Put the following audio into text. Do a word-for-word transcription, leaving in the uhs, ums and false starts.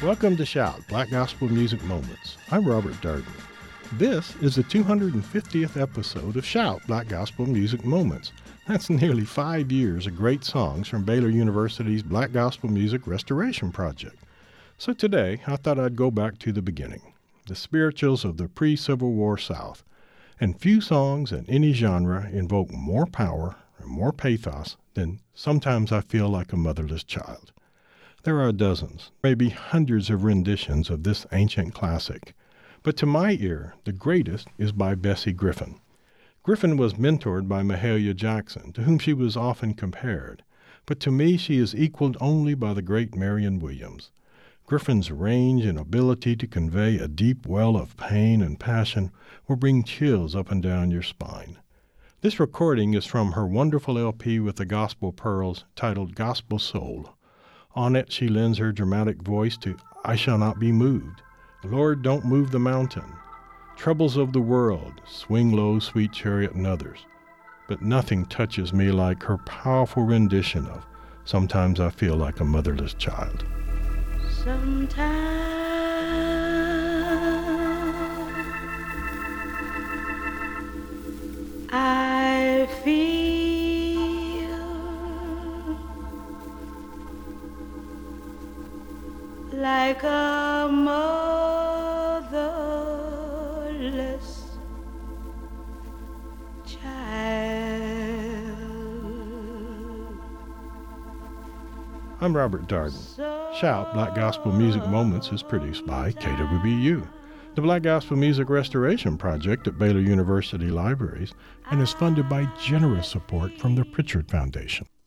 Welcome to Shout, Black Gospel Music Moments. I'm Robert Darden. This is the two hundred fiftieth episode of Shout, Black Gospel Music Moments. That's nearly five years of great songs from Baylor University's Black Gospel Music Restoration Project. So today, I thought I'd go back to the beginning, the spirituals of the pre-Civil War South. And few songs in any genre invoke more power and more pathos than Sometimes I Feel Like a Motherless Child. There are dozens, maybe hundreds of renditions of this ancient classic. But to my ear, the greatest is by Bessie Griffin. Griffin was mentored by Mahalia Jackson, to whom she was often compared. But to me, she is equaled only by the great Marion Williams. Griffin's range and ability to convey a deep well of pain and passion will bring chills up and down your spine. This recording is from her wonderful L P with the Gospel Pearls titled Gospel Soul. On it, she lends her dramatic voice to I Shall Not Be Moved, Lord, Don't Move the Mountain, Troubles of the World, Swing Low, Sweet Chariot, and others. But nothing touches me like her powerful rendition of Sometimes I Feel Like a Motherless Child. Sometimes I feel like a motherless child. I'm Robert Darden. Shout, Black Gospel Music Moments is produced by K W B U, the Black Gospel Music Restoration Project at Baylor University Libraries, and is funded by generous support from the Pritchard Foundation.